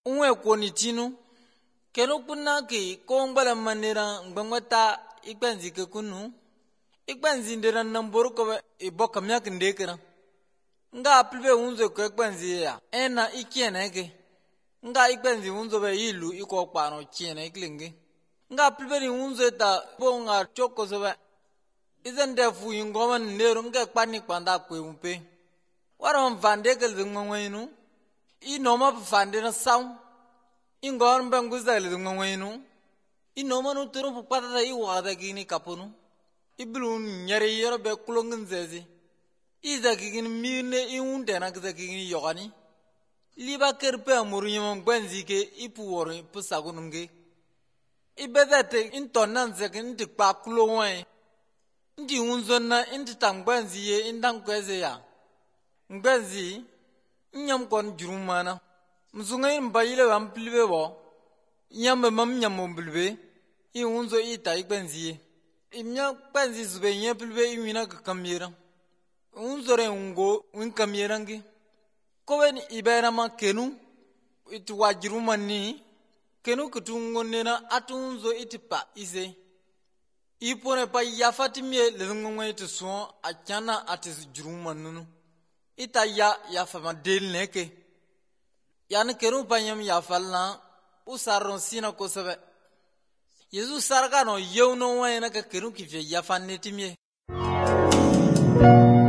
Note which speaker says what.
Speaker 1: unwe kwoni tinu kenu kunna ki kongbala manera ngbangwata ikpenzi ke kunu ikpenzi ndera namboro ko iboka myak ndekera nga aplibe unzo ko ikpenzi ya ena ikiene ke nga ikpenzi unzo be ilu iko kpano kiene iklingi nga aplibe ni unzo ta bonga choko sobe izende fu ingoma ndero nga kpani kwanda kwempe waro mvande ke zingwenu inoma pfande na saw ingor mbanguzale zingwenu inoma no turu pupata iwada gini kapunu iblun nyare yero be kulongin zezi iza gigin mine iunde na gigin yogani liba kerpe amuriyo mbenzike ipuwori pusagununge ibedete intonan zekin dikpa kulowai ndi unzonna indi tangbenziye indang kweze ya ngbenzi nyam kon jurumana mzungay mbayile wamplibe bo nyam mam nyam mbilbe I unzo ita ikbenziye imnya kbenzi zube nyeplbe iwina kamira unzore ungo win kamirangi kowen ibera ma kenu itu wajirumani kenu kutungonnena atunzo itipa ize ipone pa yafatimye lengongwe tso achana atis jurumanunu ita ya fama del neke yan kenu panyam ya falna usaron sina ko sabe yesu sarga no yewno wayna ka kenu kifye ya fannetimye